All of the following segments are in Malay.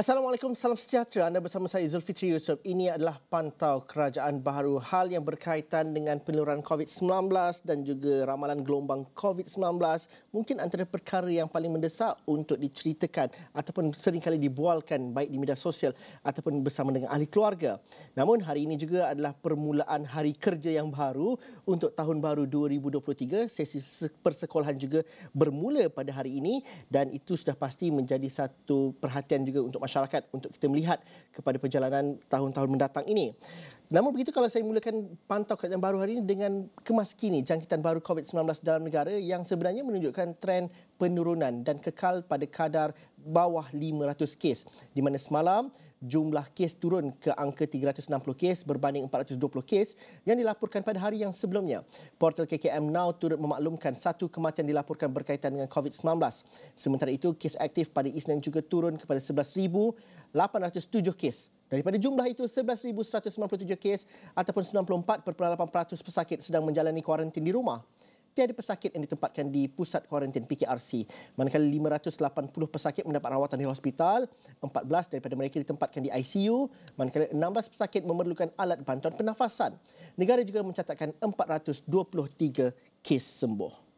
Assalamualaikum, salam sejahtera. Anda bersama saya Zulfitri Yusof. Ini adalah Pantau Kerajaan Baharu, hal yang berkaitan dengan penularan COVID-19 dan juga ramalan gelombang COVID-19. Mungkin antara perkara yang paling mendesak untuk diceritakan ataupun seringkali dibualkan baik di media sosial ataupun bersama dengan ahli keluarga. Namun hari ini juga adalah permulaan hari kerja yang baru untuk tahun baru 2023. Sesi persekolahan juga bermula pada hari ini dan itu sudah pasti menjadi satu perhatian juga untuk masyarakat untuk kita melihat kepada perjalanan tahun-tahun mendatang ini. Namun begitu, kalau saya mulakan pantau kerajaan baru hari ini dengan kemas kini jangkitan baru COVID-19 dalam negara yang sebenarnya menunjukkan trend penurunan dan kekal pada kadar bawah 500 kes, di mana semalam jumlah kes turun ke angka 360 kes berbanding 420 kes yang dilaporkan pada hari yang sebelumnya. Portal KKM Now turut memaklumkan satu kematian dilaporkan berkaitan dengan COVID-19. Sementara itu, kes aktif pada Isnin juga turun kepada 11,807 kes. Daripada jumlah itu, 11,197 kes ataupun 94.8% pesakit sedang menjalani kuarantin di rumah. Tiada pesakit yang ditempatkan di pusat kuarantin PKRC. Manakala 580 pesakit mendapat rawatan di hospital, 14 daripada mereka ditempatkan di ICU, manakala 16 pesakit memerlukan alat bantuan pernafasan. Negara juga mencatatkan 423 kes sembuh.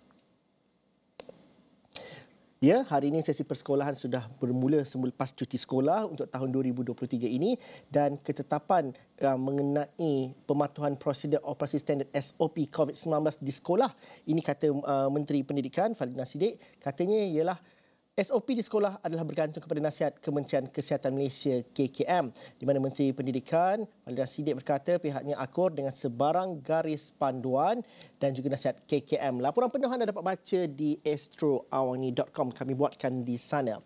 Ya, hari ini sesi persekolahan sudah bermula selepas cuti sekolah untuk tahun 2023 ini dan ketetapan mengenai pematuhan prosedur operasi standard SOP COVID-19 di sekolah. Ini kata Menteri Pendidikan Fadlina Siddiq, katanya ialah SOP di sekolah adalah bergantung kepada nasihat Kementerian Kesihatan Malaysia KKM, di mana Menteri Pendidikan Fadlina Siddiq berkata pihaknya akur dengan sebarang garis panduan dan juga nasihat KKM. Laporan penuh anda dapat baca di astroawani.com. Kami buatkan di sana.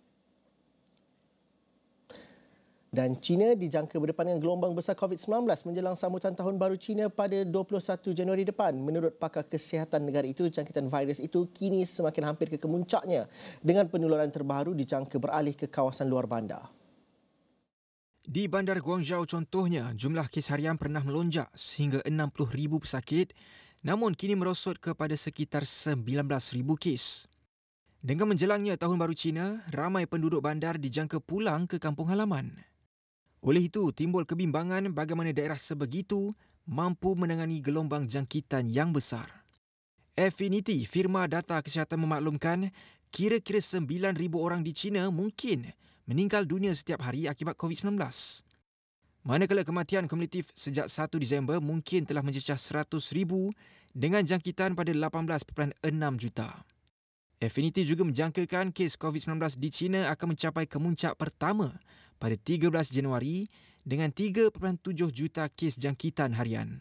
Dan China dijangka berdepan dengan gelombang besar COVID-19 menjelang sambutan Tahun Baru China pada 21 Januari depan. Menurut pakar kesihatan negara itu, jangkitan virus itu kini semakin hampir ke kemuncaknya dengan penularan terbaru dijangka beralih ke kawasan luar bandar. Di Bandar Guangzhou contohnya, jumlah kes harian pernah melonjak sehingga 60,000 pesakit, namun kini merosot kepada sekitar 19,000 kes. Dengan menjelangnya Tahun Baru Cina, ramai penduduk bandar dijangka pulang ke kampung halaman. Oleh itu, timbul kebimbangan bagaimana daerah sebegitu mampu menangani gelombang jangkitan yang besar. Affinity, firma data kesihatan memaklumkan, kira-kira 9,000 orang di China mungkin meninggal dunia setiap hari akibat COVID-19. Manakala kematian kumulatif sejak 1 Disember mungkin telah mencecah 100,000 dengan jangkitan pada 18.6 juta. Affinity juga menjangkakan kes COVID-19 di China akan mencapai kemuncak pertama pada 13 Januari dengan 3.7 juta kes jangkitan harian.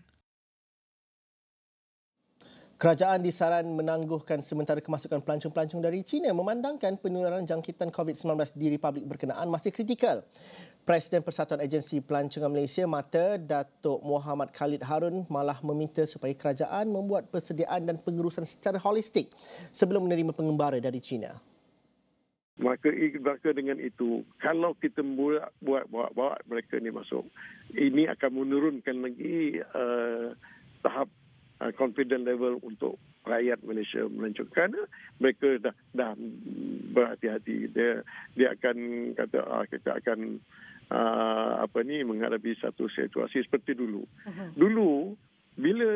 Kerajaan disaran menangguhkan sementara kemasukan pelancong-pelancong dari China memandangkan penularan jangkitan COVID-19 di Republik berkenaan masih kritikal. Presiden Persatuan Agensi Pelancongan Malaysia MATA, Datuk Muhammad Khalid Harun malah meminta supaya kerajaan membuat persediaan dan pengurusan secara holistik sebelum menerima pengembara dari China. Maka dengan itu, kalau kita bawa mereka ni masuk, ini akan menurunkan lagi tahap confidence level untuk rakyat Malaysia melancong, kerana mereka dah berhati-hati. Dia akan kata kita akan menghadapi satu situasi seperti dulu. Dulu bila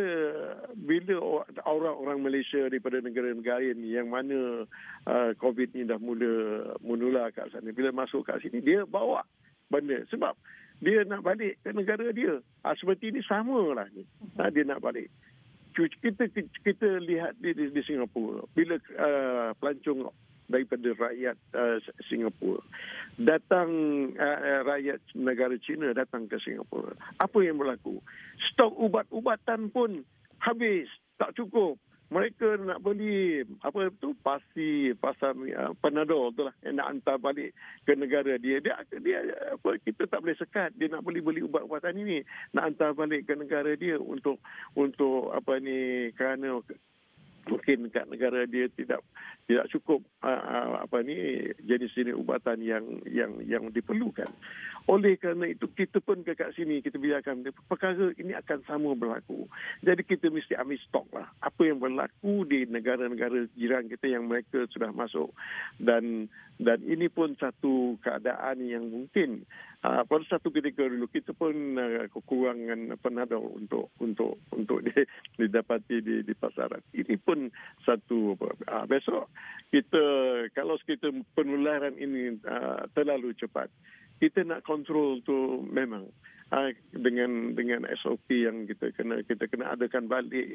orang Malaysia daripada negara-negara ni yang mana COVID ni dah mula menular kat sana, bila masuk kat sini dia bawa benda sebab dia nak balik ke negara dia. Seperti ini samalah ni. Dia nak balik. Kita lihat di Singapura, bila pelancong daripada rakyat Singapura datang, rakyat negara China datang ke Singapura, apa yang berlaku? Stok ubat-ubatan pun habis, tak cukup. Mereka nak beli pasar Panadol itulah yang nak hantar balik ke negara dia. Kita tak boleh sekat. Dia nak beli ubat-ubatan ini, nak hantar balik ke negara dia untuk kerana mungkin kat negara dia tidak cukup jenis ubatan yang diperlukan. Oleh kerana itu kita pun kat sini kita biarkan perkara ini akan sama berlaku. Jadi kita mesti ambil stok lah apa yang berlaku di negara-negara jiran kita yang mereka sudah masuk, dan ini pun satu keadaan yang mungkin pada satu ketika dulu kita pun kekurangan panadol untuk didapati di pasaran. Ini pun satu besok kita kalau kita penularan ini terlalu cepat, kita nak kontrol tu memang dengan SOP yang kita kena adakan balik,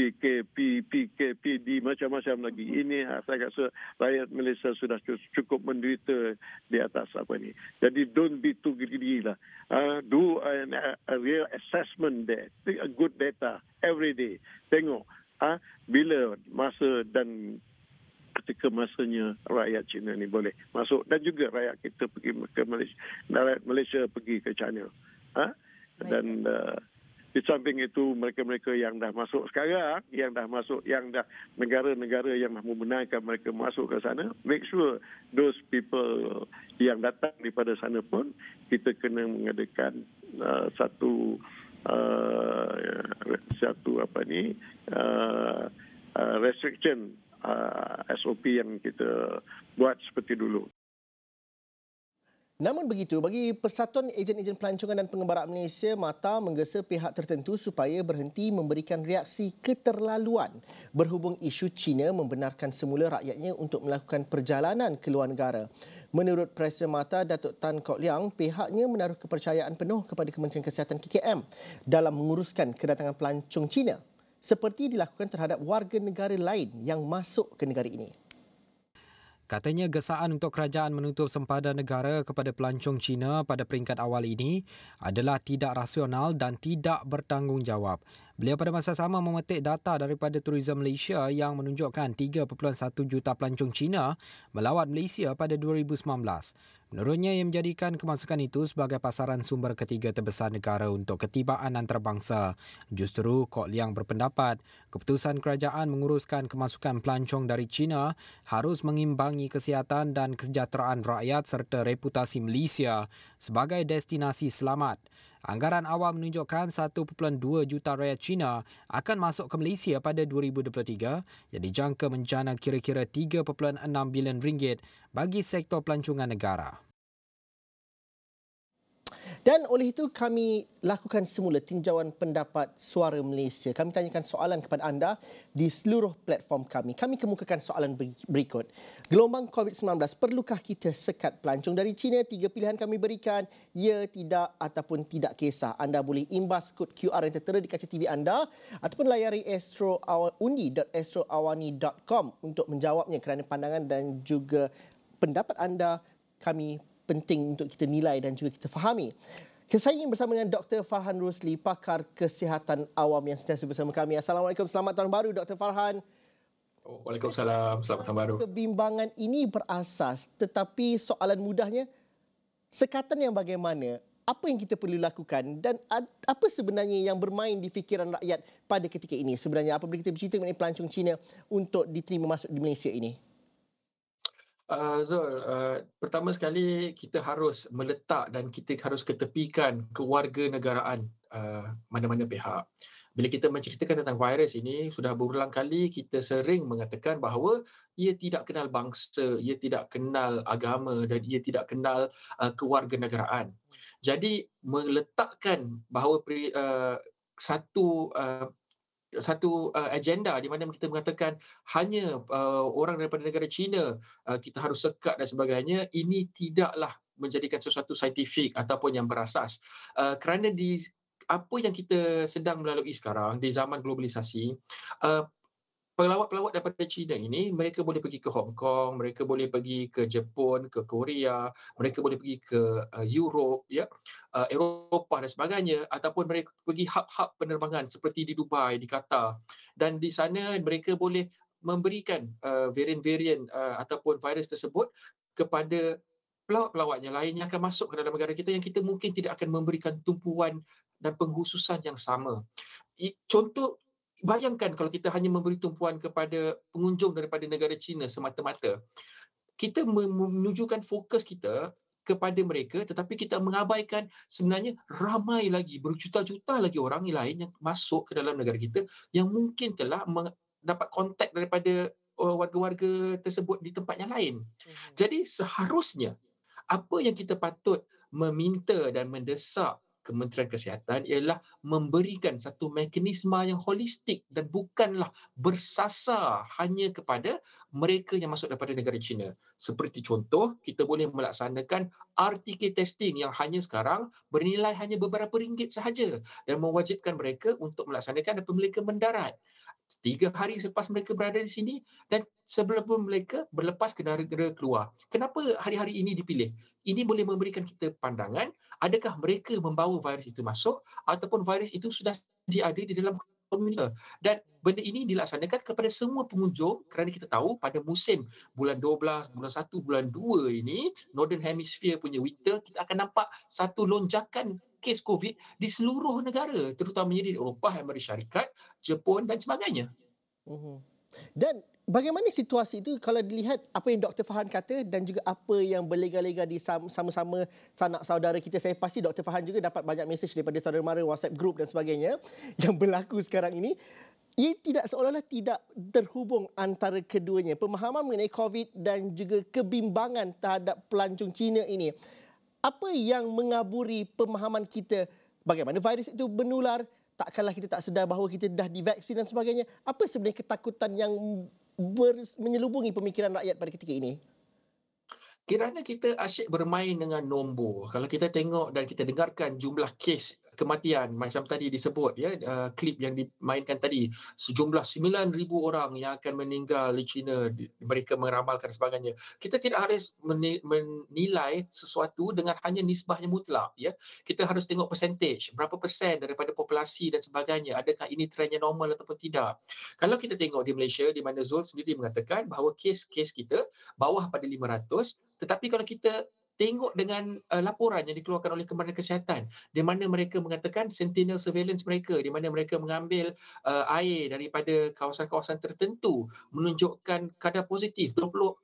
PKPD macam-macam lagi. Ini saya rasa rakyat Malaysia sudah cukup menderita di atas apa ni. Jadi don't be too greedy lah. Do a real assessment there, a good data every day. Tengok bila masa dan ketika masanya rakyat China ni boleh masuk, dan juga rakyat kita pergi ke Malaysia, rakyat Malaysia pergi ke China. Dan di samping itu mereka-mereka yang dah masuk sekarang, yang dah negara-negara yang dah membenarkan mereka masuk ke sana, make sure those people yang datang daripada sana pun kita kena mengadakan satu restriction SOP yang kita buat seperti dulu. Namun begitu, bagi Persatuan Ejen-Ejen Pelancongan dan Pengembaraan Malaysia, MATA menggesa pihak tertentu supaya berhenti memberikan reaksi keterlaluan berhubung isu China membenarkan semula rakyatnya untuk melakukan perjalanan ke luar negara. Menurut Presiden MATA, Datuk Tan Kok Leang, pihaknya menaruh kepercayaan penuh kepada Kementerian Kesihatan KKM dalam menguruskan kedatangan pelancong China seperti dilakukan terhadap warga negara lain yang masuk ke negara ini. Katanya gesaan untuk kerajaan menutup sempadan negara kepada pelancong Cina pada peringkat awal ini adalah tidak rasional dan tidak bertanggungjawab. Beliau pada masa sama memetik data daripada Tourism Malaysia yang menunjukkan 3.1 juta pelancong Cina melawat Malaysia pada 2019. Menurutnya, ia menjadikan kemasukan itu sebagai pasaran sumber ketiga terbesar negara untuk ketibaan antarabangsa. Justru, Kok Leang berpendapat keputusan kerajaan menguruskan kemasukan pelancong dari China harus mengimbangi kesihatan dan kesejahteraan rakyat serta reputasi Malaysia sebagai destinasi selamat. Anggaran awal menunjukkan 1.2 juta rakyat Cina akan masuk ke Malaysia pada 2023 yang dijangka menjana kira-kira 3.6 bilion ringgit bagi sektor pelancongan negara. Dan oleh itu kami lakukan semula tinjauan pendapat Suara Malaysia. Kami tanyakan soalan kepada anda di seluruh platform kami. Kami kemukakan soalan berikut. Gelombang COVID-19, perlukah kita sekat pelancong dari China? 3 pilihan kami berikan. Ya, tidak ataupun tidak kisah. Anda boleh imbas kod QR yang tertera di kaca TV anda ataupun layari undi.astroawani.com untuk menjawabnya, kerana pandangan dan juga pendapat anda kami penting untuk kita nilai dan juga kita fahami. Saya ingin bersama dengan Dr. Farhan Rusli, pakar kesihatan awam yang sentiasa bersama kami. Assalamualaikum, selamat tahun baru Dr. Farhan. Waalaikumsalam, selamat tahun baru. Kebimbangan ini berasas, tetapi soalan mudahnya, sekatan yang bagaimana? Apa yang kita perlu lakukan dan apa sebenarnya yang bermain di fikiran rakyat pada ketika ini? Sebenarnya apabila kita bercerita mengenai pelancong Cina untuk diterima masuk di Malaysia ini? Zul, pertama sekali kita harus meletak dan kita harus ketepikan kewarganegaraan mana-mana pihak. Bila kita menceritakan tentang virus ini, sudah berulang kali kita sering mengatakan bahawa ia tidak kenal bangsa, ia tidak kenal agama dan ia tidak kenal kewarganegaraan. Jadi meletakkan bahawa satu agenda di mana kita mengatakan hanya orang daripada negara China kita harus sekat dan sebagainya, ini tidaklah menjadikan sesuatu saintifik ataupun yang berasas. Kerana di apa yang kita sedang melalui sekarang di zaman globalisasi, pelawat-pelawat daripada China ini, mereka boleh pergi ke Hong Kong, mereka boleh pergi ke Jepun, ke Korea, mereka boleh pergi ke Europe, Eropah dan sebagainya, ataupun mereka pergi hub-hub penerbangan seperti di Dubai, di Qatar. Dan di sana mereka boleh memberikan varian-varian ataupun virus tersebut kepada pelawat-pelawat yang lain yang akan masuk ke dalam negara kita yang kita mungkin tidak akan memberikan tumpuan dan pengkhususan yang sama. Contoh bayangkan kalau kita hanya memberi tumpuan kepada pengunjung daripada negara China semata-mata, kita menunjukkan fokus kita kepada mereka, tetapi kita mengabaikan sebenarnya ramai lagi, berjuta-juta lagi orang lain yang masuk ke dalam negara kita yang mungkin telah dapat kontak daripada warga-warga tersebut di tempat yang lain. Jadi seharusnya apa yang kita patut meminta dan mendesak Kementerian Kesihatan ialah memberikan satu mekanisme yang holistik dan bukanlah bersasar hanya kepada mereka yang masuk daripada negara China. Seperti contoh, kita boleh melaksanakan RTK testing yang hanya sekarang bernilai hanya beberapa ringgit sahaja dan mewajibkan mereka untuk melaksanakan apabila mereka mendarat. 3 hari selepas mereka berada di sini dan sebelum mereka berlepas ke negara keluar. Kenapa hari-hari ini dipilih? Ini boleh memberikan kita pandangan adakah mereka membawa virus itu masuk ataupun virus itu sudah ada di dalam komunitas. Dan benda ini dilaksanakan kepada semua pengunjung kerana kita tahu pada musim bulan 12, bulan 1, bulan 2 ini, Northern Hemisphere punya winter, kita akan nampak satu lonjakan kes COVID di seluruh negara, terutamanya di Eropah, Amerika Syarikat, Jepun dan sebagainya. Dan bagaimana situasi itu kalau dilihat apa yang Dr. Farhan kata dan juga apa yang berlega-lega di sama-sama sanak saudara kita. Saya pasti Dr. Farhan juga dapat banyak mesej daripada saudara mara, WhatsApp group dan sebagainya yang berlaku sekarang ini. Ia tidak seolah-olah tidak terhubung antara keduanya. Pemahaman mengenai COVID dan juga kebimbangan terhadap pelancong Cina ini. Apa yang mengaburi pemahaman kita bagaimana virus itu menular, takkanlah kita tak sedar bahawa kita dah divaksin dan sebagainya. Apa sebenarnya ketakutan yang menyelubungi pemikiran rakyat pada ketika ini? Kerana kita asyik bermain dengan nombor. Kalau kita tengok dan kita dengarkan jumlah kes kematian macam tadi disebut klip yang dimainkan tadi, sejumlah 9,000 orang yang akan meninggal di China, mereka meramalkan sebagainya. Kita tidak harus menilai sesuatu dengan hanya nisbah yang mutlak, ya. Kita harus tengok percentage, berapa persen daripada populasi dan sebagainya, adakah ini trend yang normal ataupun tidak. Kalau kita tengok di Malaysia di mana Zul sendiri mengatakan bahawa kes-kes kita bawah pada 500, tetapi kalau kita tengok dengan laporan yang dikeluarkan oleh Kementerian Kesihatan di mana mereka mengatakan sentinel surveillance mereka di mana mereka mengambil air daripada kawasan-kawasan tertentu menunjukkan kadar positif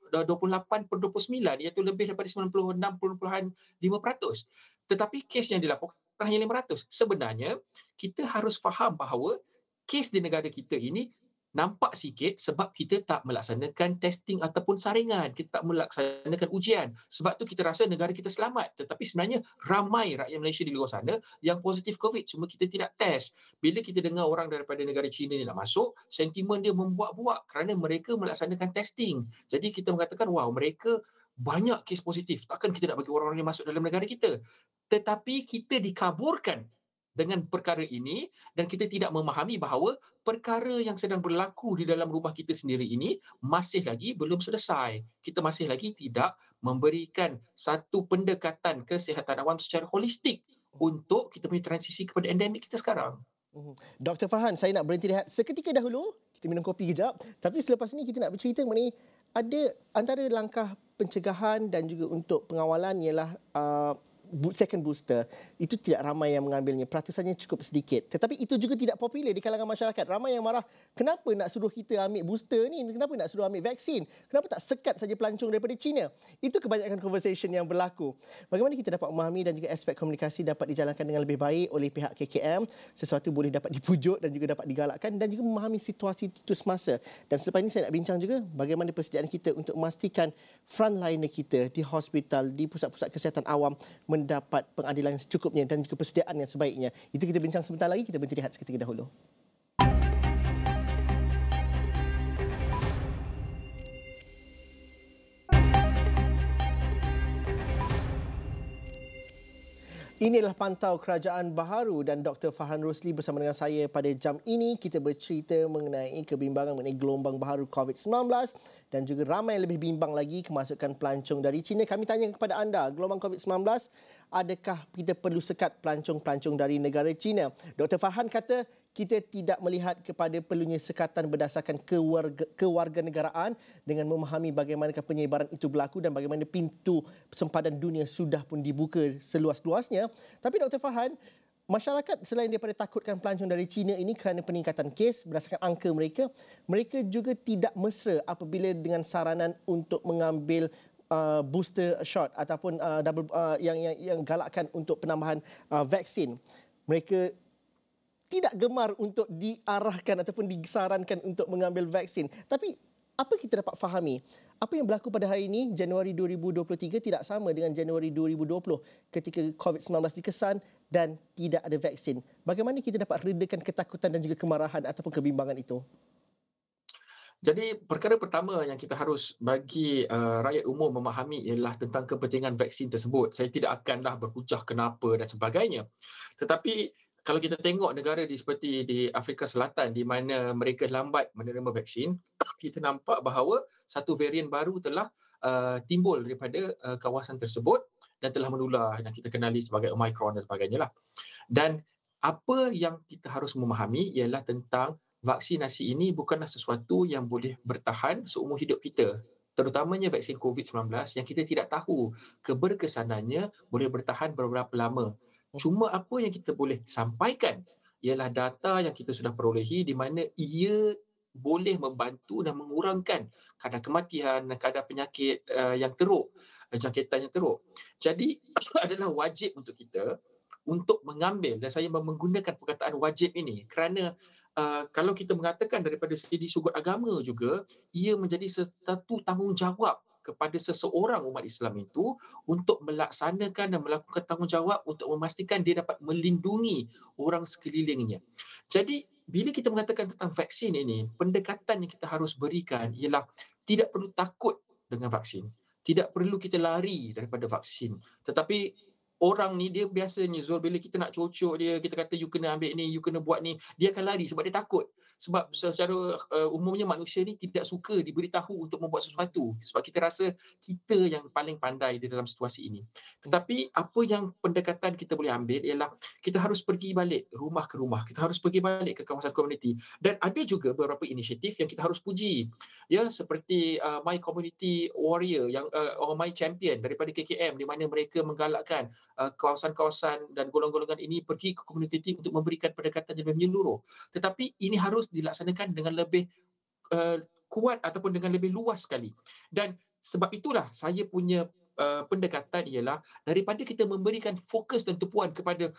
28.29 iaitu lebih daripada 96.5%. Tetapi kes yang dilaporkan hanya 500. Sebenarnya kita harus faham bahawa kes di negara kita ini nampak sikit sebab kita tak melaksanakan testing ataupun saringan. Kita tak melaksanakan ujian. Sebab tu kita rasa negara kita selamat. Tetapi sebenarnya ramai rakyat Malaysia di luar sana yang positif COVID. Cuma kita tidak test. Bila kita dengar orang daripada negara China ni nak masuk, sentimen dia membuat-buat kerana mereka melaksanakan testing. Jadi kita mengatakan, wow, mereka banyak kes positif. Takkan kita nak bagi orang-orang ni masuk dalam negara kita. Tetapi kita dikaburkan dengan perkara ini dan kita tidak memahami bahawa perkara yang sedang berlaku di dalam rumah kita sendiri ini masih lagi belum selesai. Kita masih lagi tidak memberikan satu pendekatan kesihatan awam secara holistik untuk kita punya transisi kepada endemik kita sekarang. Dr. Farhan, saya nak berhenti rehat seketika dahulu. Kita minum kopi kejap. Tapi selepas ini kita nak bercerita mengenai ada antara langkah pencegahan dan juga untuk pengawalan ialah second booster. Itu tidak ramai yang mengambilnya. Peratusannya cukup sedikit. Tetapi itu juga tidak popular di kalangan masyarakat. Ramai yang marah, kenapa nak suruh kita ambil booster ni? Kenapa nak suruh ambil vaksin? Kenapa tak sekat saja pelancong daripada China? Itu kebanyakan conversation yang berlaku. Bagaimana kita dapat memahami dan juga aspek komunikasi dapat dijalankan dengan lebih baik oleh pihak KKM. Sesuatu boleh dapat dipujuk dan juga dapat digalakkan dan juga memahami situasi itu semasa. Dan selepas ini saya nak bincang juga bagaimana persediaan kita untuk memastikan frontliner kita di hospital, di pusat-pusat kesihatan awam mendapat pengadilan yang secukupnya dan juga persediaan yang sebaiknya. Itu kita bincang sebentar lagi. Kita berhenti rehat seketika dahulu. Inilah Pantau Kerajaan Baharu dan Dr. Farhan Rosli bersama dengan saya pada jam ini. Kita bercerita mengenai kebimbangan mengenai gelombang baharu COVID-19 dan juga ramai lebih bimbang lagi kemasukan pelancong dari China. Kami tanya kepada anda, gelombang COVID-19, adakah kita perlu sekat pelancong-pelancong dari negara China? Dr. Farhan kata kita tidak melihat kepada perlunya sekatan berdasarkan kewarganegaraan dengan memahami bagaimanakah penyebaran itu berlaku dan bagaimana pintu sempadan dunia sudah pun dibuka seluas-luasnya. Tapi Dr. Farhan, Masyarakat selain daripada takutkan pelancong dari China ini kerana peningkatan kes berdasarkan angka mereka, mereka juga tidak mesra apabila dengan saranan untuk mengambil booster shot ataupun yang galakkan untuk penambahan vaksin. Mereka tidak gemar untuk diarahkan ataupun disarankan untuk mengambil vaksin. Tapi apa kita dapat fahami? Apa yang berlaku pada hari ini, Januari 2023, tidak sama dengan Januari 2020 ketika COVID-19 dikesan dan tidak ada vaksin. Bagaimana kita dapat redakan ketakutan dan juga kemarahan ataupun kebimbangan itu? Jadi perkara pertama yang kita harus bagi rakyat umum memahami ialah tentang kepentingan vaksin tersebut. Saya tidak akanlah berhujah kenapa dan sebagainya. Tetapi kalau kita tengok negara seperti di Afrika Selatan di mana mereka lambat menerima vaksin, kita nampak bahawa satu varian baru telah timbul daripada kawasan tersebut dan telah menular yang kita kenali sebagai Omicron dan sebagainya lah. Dan apa yang kita harus memahami ialah tentang vaksinasi ini bukanlah sesuatu yang boleh bertahan seumur hidup kita. Terutamanya vaksin COVID-19 yang kita tidak tahu keberkesanannya boleh bertahan berapa lama. Cuma apa yang kita boleh sampaikan ialah data yang kita sudah perolehi di mana ia boleh membantu dan mengurangkan kadar kematian dan kadar penyakit yang teruk, jangkitan yang teruk. Jadi adalah wajib untuk kita untuk mengambil, dan saya menggunakan perkataan wajib ini kerana kalau kita mengatakan daripada segi sudut agama juga, ia menjadi satu tanggungjawab kepada seseorang umat Islam itu untuk melaksanakan dan melakukan tanggungjawab untuk memastikan dia dapat melindungi orang sekelilingnya. Jadi bila kita mengatakan tentang vaksin ini, pendekatan yang kita harus berikan ialah tidak perlu takut dengan vaksin. Tidak perlu kita lari daripada vaksin. Tetapi orang ni dia biasanya Zul, bila kita nak cocok dia, kita kata you kena ambil ni, you kena buat ni, dia akan lari sebab dia takut. Sebab secara umumnya manusia ni tidak suka diberitahu untuk membuat sesuatu sebab kita rasa kita yang paling pandai di dalam situasi ini. Tetapi apa yang pendekatan kita boleh ambil ialah kita harus pergi balik rumah ke rumah, kita harus pergi balik ke kawasan komuniti, dan ada juga beberapa inisiatif yang kita harus puji. Ya, seperti My Community Warrior yang My Champion daripada KKM di mana mereka menggalakkan kawasan-kawasan dan golongan-golongan ini pergi ke komuniti untuk memberikan pendekatan yang lebih menyeluruh. Tetapi ini harus dilaksanakan dengan lebih kuat ataupun dengan lebih luas sekali. Dan sebab itulah saya punya pendekatan ialah daripada kita memberikan fokus dan tumpuan kepada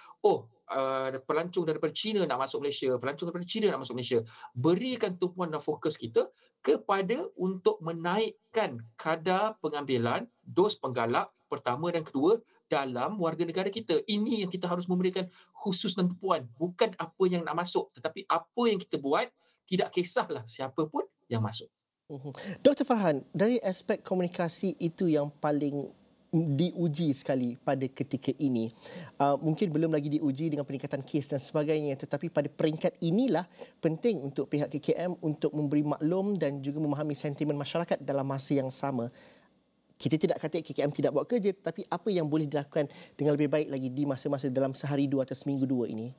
pelancong daripada China nak masuk Malaysia, pelancong daripada China nak masuk Malaysia, berikan tumpuan dan fokus kita kepada untuk menaikkan kadar pengambilan dos penggalak pertama dan kedua dalam warga negara kita. Ini yang kita harus memberikan khusus dan tumpuan. Bukan apa yang nak masuk, tetapi apa yang kita buat, tidak kisahlah siapa pun yang masuk. Dr. Farhan, dari aspek komunikasi itu yang paling diuji sekali pada ketika ini. Mungkin belum lagi diuji dengan peningkatan kes dan sebagainya, tetapi pada peringkat inilah penting untuk pihak KKM untuk memberi maklum dan juga memahami sentimen masyarakat dalam masa yang sama. Kita tidak kata KKM tidak buat kerja, tetapi apa yang boleh dilakukan dengan lebih baik lagi di masa-masa dalam sehari dua atau seminggu dua ini?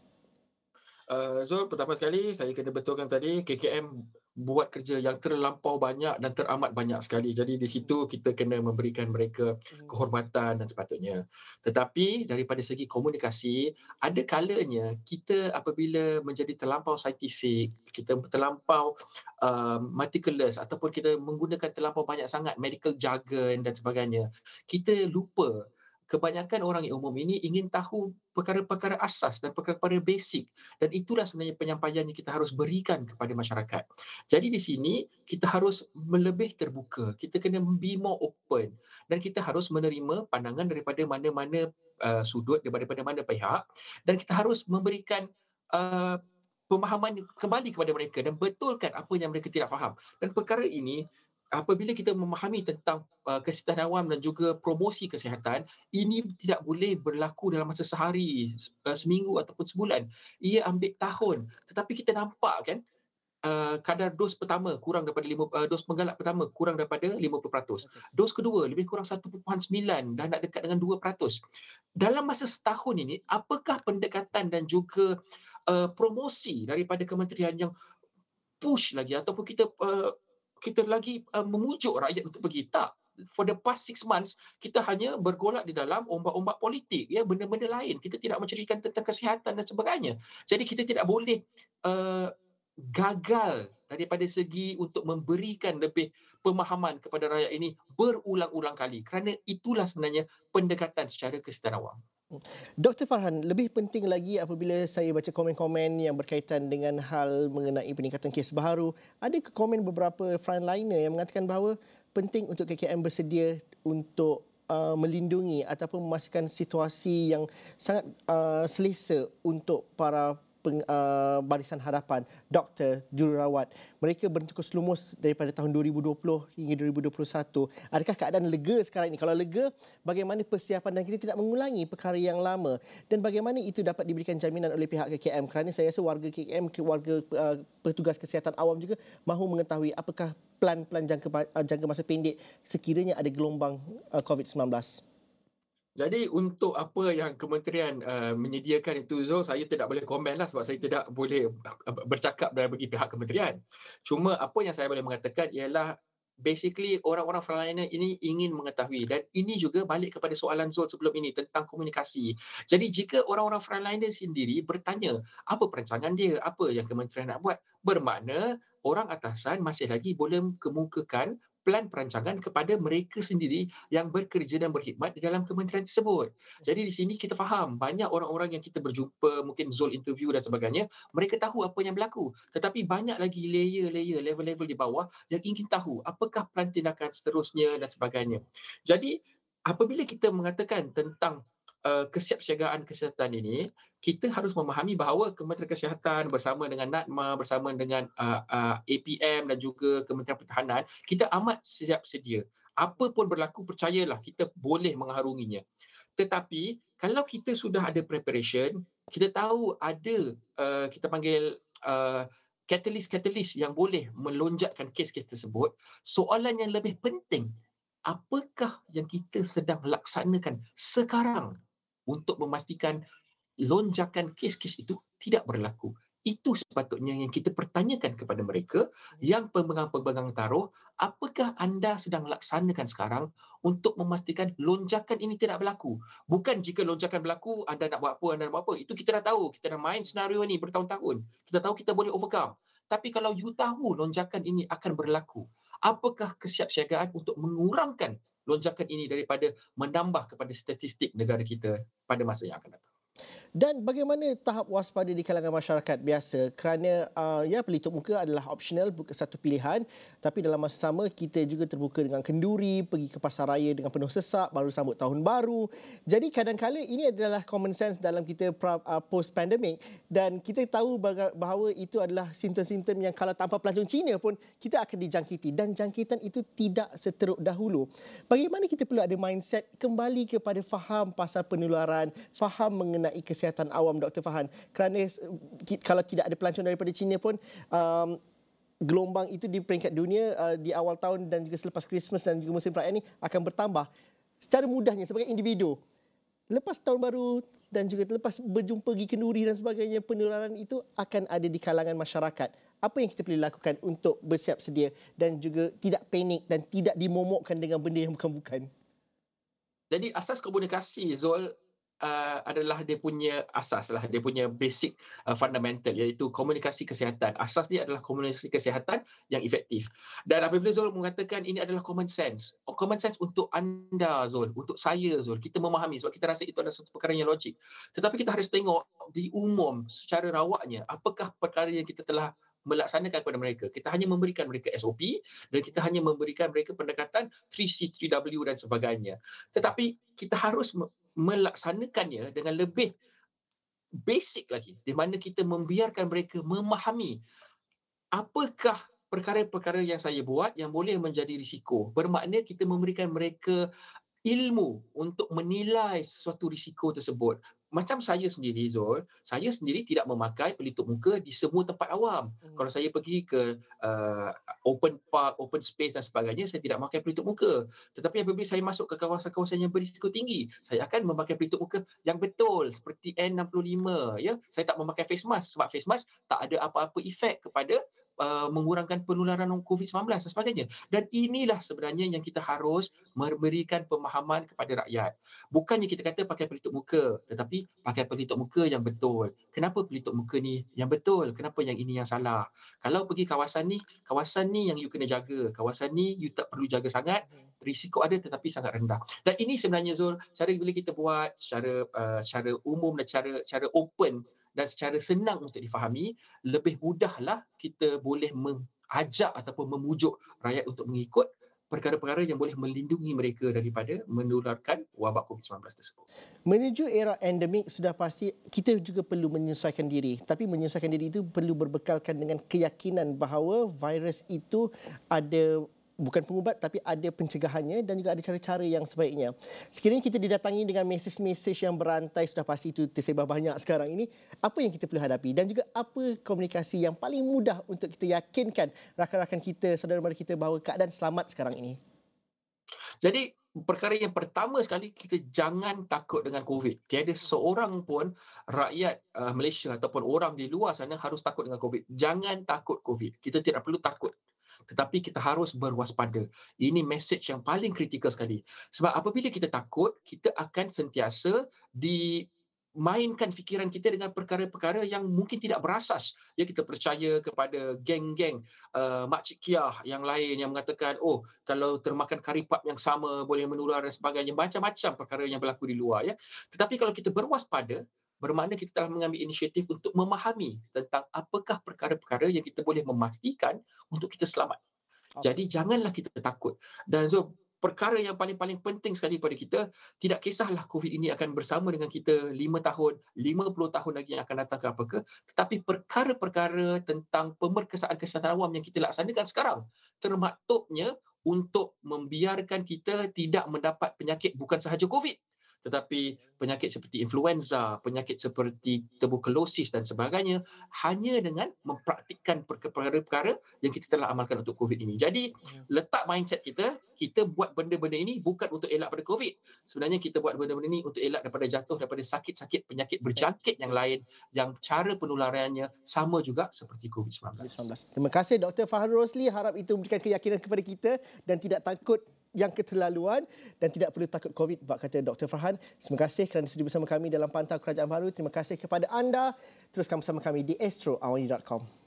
Zul, pertama sekali saya kena betulkan tadi KKM buat kerja yang terlampau banyak dan teramat banyak sekali. Jadi di situ kita kena memberikan mereka kehormatan dan sepatutnya. Tetapi daripada segi komunikasi, ada kalanya kita apabila menjadi terlampau saintifik, kita terlampau meticulous ataupun kita menggunakan terlampau banyak sangat medical jargon dan sebagainya, kita lupa kebanyakan orang yang umum ini ingin tahu perkara-perkara asas dan perkara-perkara basic, dan itulah sebenarnya penyampaian yang kita harus berikan kepada masyarakat. Jadi di sini kita harus lebih terbuka, kita kena be more open dan kita harus menerima pandangan daripada mana-mana sudut, daripada mana pihak, dan kita harus memberikan pemahaman kembali kepada mereka dan betulkan apa yang mereka tidak faham. Dan perkara ini apabila kita memahami tentang kesihatan awam dan juga promosi kesihatan, ini tidak boleh berlaku dalam masa sehari, seminggu ataupun sebulan. Ia ambil tahun. Tetapi kita nampak kan, kadar dos pertama kurang daripada dos penggalak pertama kurang daripada 50%. Dos kedua lebih kurang 1.9 dan nak dekat dengan 2%. Dalam masa setahun ini, apakah pendekatan dan juga promosi daripada kementerian yang push lagi ataupun kita lagi memujuk rakyat untuk pergi? Tak. for the past 6 months kita hanya bergolak di dalam ombak-ombak politik, ya, benda-benda lain. Kita tidak menceritakan tentang kesihatan dan sebagainya. Jadi kita tidak boleh uh, gagal daripada segi untuk memberikan lebih pemahaman kepada rakyat ini berulang-ulang kali, kerana itulah sebenarnya pendekatan secara kesihatan awam. Dr. Farhan, lebih penting lagi apabila saya baca komen-komen yang berkaitan dengan hal mengenai peningkatan kes baharu, ada komen beberapa frontliner yang mengatakan bahawa penting untuk KKM bersedia untuk melindungi ataupun memastikan situasi yang sangat selesa untuk para barisan hadapan, doktor, jururawat. Mereka bertukus lumus daripada tahun 2020 hingga 2021. Adakah keadaan lega sekarang ini? Kalau lega, bagaimana persiapan dan kita tidak mengulangi perkara yang lama? Dan bagaimana itu dapat diberikan jaminan oleh pihak KKM? Kerana saya rasa warga KKM, warga petugas kesihatan awam juga mahu mengetahui apakah plan-plan jangka masa pendek sekiranya ada gelombang COVID-19. Jadi untuk apa yang kementerian menyediakan itu, Zul, saya tidak boleh komen lah sebab saya tidak boleh bercakap dari bagi pihak kementerian. Cuma apa yang saya boleh mengatakan ialah basically orang-orang frontliner ini ingin mengetahui, dan ini juga balik kepada soalan Zul sebelum ini tentang komunikasi. Jadi jika orang-orang frontliner sendiri bertanya apa perancangan dia, apa yang kementerian nak buat, bermakna orang atasan masih lagi boleh kemukakan plan perancangan kepada mereka sendiri yang bekerja dan berkhidmat di dalam kementerian tersebut. Jadi di sini kita faham banyak orang-orang yang kita berjumpa, mungkin Zul interview dan sebagainya, mereka tahu apa yang berlaku. Tetapi banyak lagi layer-layer, level-level di bawah yang ingin tahu apakah plan tindakan seterusnya dan sebagainya. Jadi apabila kita mengatakan tentang kesiapsiagaan kesihatan ini, kita harus memahami bahawa Kementerian Kesihatan bersama dengan NADMA, bersama dengan APM dan juga Kementerian Pertahanan, kita amat siap sedia. Apa pun berlaku, percayalah, kita boleh mengharunginya. Tetapi kalau kita sudah ada preparation, kita tahu ada kita panggil catalyst yang boleh melonjakkan kes-kes tersebut, soalan yang lebih penting, apakah yang kita sedang laksanakan sekarang untuk memastikan lonjakan kes-kes itu tidak berlaku? Itu sepatutnya yang kita pertanyakan kepada mereka yang pemegang-pemegang taruh, apakah anda sedang laksanakan sekarang untuk memastikan lonjakan ini tidak berlaku? Bukan jika lonjakan berlaku, anda nak buat apa. Itu kita dah tahu, kita dah main senario ni bertahun-tahun. Kita tahu kita boleh overcome. Tapi kalau you tahu lonjakan ini akan berlaku, apakah kesiapsiagaan untuk mengurangkan lonjakan ini daripada menambah kepada statistik negara kita pada masa yang akan datang? Dan bagaimana tahap waspada di kalangan masyarakat biasa? Kerana pelitup muka adalah optional, bukan satu pilihan. Tapi dalam masa sama, kita juga terbuka dengan kenduri, pergi ke pasar raya dengan penuh sesak, baru sambut tahun baru. Jadi kadang-kala ini adalah common sense dalam kita post-pandemic. Dan kita tahu bahawa itu adalah simptom-simptom yang kalau tanpa pelancong Cina pun, kita akan dijangkiti. Dan jangkitan itu tidak seteruk dahulu. Bagaimana kita perlu ada mindset kembali kepada faham pasal penularan, faham mengenai kesihatan awam, Dr. Farhan, kerana kalau tidak ada pelancong daripada China pun gelombang itu di peringkat dunia di awal tahun dan juga selepas Christmas dan juga musim perayaan ini akan bertambah secara mudahnya sebagai individu. Lepas tahun baru dan juga lepas berjumpa pergi kenduri dan sebagainya, penularan itu akan ada di kalangan masyarakat. Apa yang kita perlu lakukan untuk bersiap sedia dan juga tidak panik dan tidak dimomokkan dengan benda yang bukan-bukan? Jadi asas komunikasi, Zul, adalah dia punya asas lah, dia punya basic fundamental, iaitu komunikasi kesihatan. Asas dia adalah komunikasi kesihatan yang efektif. Dan apabila Zul mengatakan ini adalah common sense untuk anda, Zul, untuk saya, Zul, kita memahami sebab kita rasa itu adalah satu perkara yang logik. Tetapi kita harus tengok di umum secara rawaknya, apakah perkara yang kita telah melaksanakan kepada mereka. Kita hanya memberikan mereka SOP dan kita hanya memberikan mereka pendekatan 3C, 3W dan sebagainya. Tetapi kita harus melaksanakannya dengan lebih basic lagi, di mana kita membiarkan mereka memahami apakah perkara-perkara yang saya buat yang boleh menjadi risiko. Bermakna kita memberikan mereka ilmu untuk menilai sesuatu risiko tersebut. Macam saya sendiri, Zul, saya sendiri tidak memakai pelitup muka di semua tempat awam. Kalau saya pergi ke open park, open space dan sebagainya, saya tidak memakai pelitup muka. Tetapi apabila saya masuk ke kawasan-kawasan yang berisiko tinggi, saya akan memakai pelitup muka yang betul seperti N95. Ya, saya tak memakai face mask sebab face mask tak ada apa-apa efek kepada mengurangkan penularan COVID-19 dan sebagainya. Dan inilah sebenarnya yang kita harus memberikan pemahaman kepada rakyat. Bukannya kita kata pakai pelitup muka, tetapi pakai pelitup muka yang betul. Kenapa pelitup muka ni yang betul? Kenapa yang ini yang salah? Kalau pergi kawasan ni yang you kena jaga. Kawasan ni you tak perlu jaga sangat. Risiko ada tetapi sangat rendah. Dan ini sebenarnya Zul, cara bila kita buat secara umum dan secara open dan secara senang untuk difahami, lebih mudahlah kita boleh mengajak ataupun memujuk rakyat untuk mengikut perkara-perkara yang boleh melindungi mereka daripada menularkan wabak COVID-19 tersebut. Menuju era endemik sudah pasti kita juga perlu menyesuaikan diri. Tapi menyesuaikan diri itu perlu berbekalkan dengan keyakinan bahawa virus itu ada bukan pengubat tapi ada pencegahannya dan juga ada cara-cara yang sebaiknya. Sekiranya kita didatangi dengan mesej-mesej yang berantai, sudah pasti itu tersebar banyak sekarang ini, apa yang kita perlu hadapi dan juga apa komunikasi yang paling mudah untuk kita yakinkan rakan-rakan kita, saudara-mara kita bahawa keadaan selamat sekarang ini? Jadi perkara yang pertama sekali, kita jangan takut dengan COVID. Tiada seorang pun rakyat Malaysia ataupun orang di luar sana harus takut dengan COVID. Jangan takut COVID. Kita tidak perlu takut. Tetapi kita harus berwaspada. Ini mesej yang paling kritikal sekali. Sebab apabila kita takut, kita akan sentiasa dimainkan fikiran kita dengan perkara-perkara yang mungkin tidak berasas. Ya, kita percaya kepada geng-geng makcik Kiah yang lain yang mengatakan, oh, kalau termakan karipap yang sama boleh menular dan sebagainya. Macam-macam perkara yang berlaku di luar. Ya. Tetapi kalau kita berwaspada, bermakna kita telah mengambil inisiatif untuk memahami tentang apakah perkara-perkara yang kita boleh memastikan untuk kita selamat. Jadi janganlah kita takut. Dan so, perkara yang paling-paling penting sekali pada kita, tidak kisahlah COVID ini akan bersama dengan kita 5 tahun, 50 tahun lagi yang akan datang ke apakah, tetapi perkara-perkara tentang pemerkasaan kesihatan awam yang kita laksanakan sekarang, termaktubnya untuk membiarkan kita tidak mendapat penyakit bukan sahaja COVID, tetapi penyakit seperti influenza, penyakit seperti tuberkulosis dan sebagainya, hanya dengan mempraktikkan perkara-perkara yang kita telah amalkan untuk COVID ini. Jadi, letak mindset kita buat benda-benda ini bukan untuk elak pada COVID. Sebenarnya kita buat benda-benda ini untuk elak daripada jatuh daripada sakit-sakit penyakit berjangkit yang lain yang cara penularannya sama juga seperti COVID-19. Terima kasih Dr. Fahrul Rosli. Harap itu memberikan keyakinan kepada kita dan tidak takut yang keterlaluan dan tidak perlu takut COVID, kata Dr. Farhan. Terima kasih kerana sudi bersama kami dalam Pantau Kerajaan Baru. Terima kasih kepada anda. Teruskan bersama kami di astroawani.com.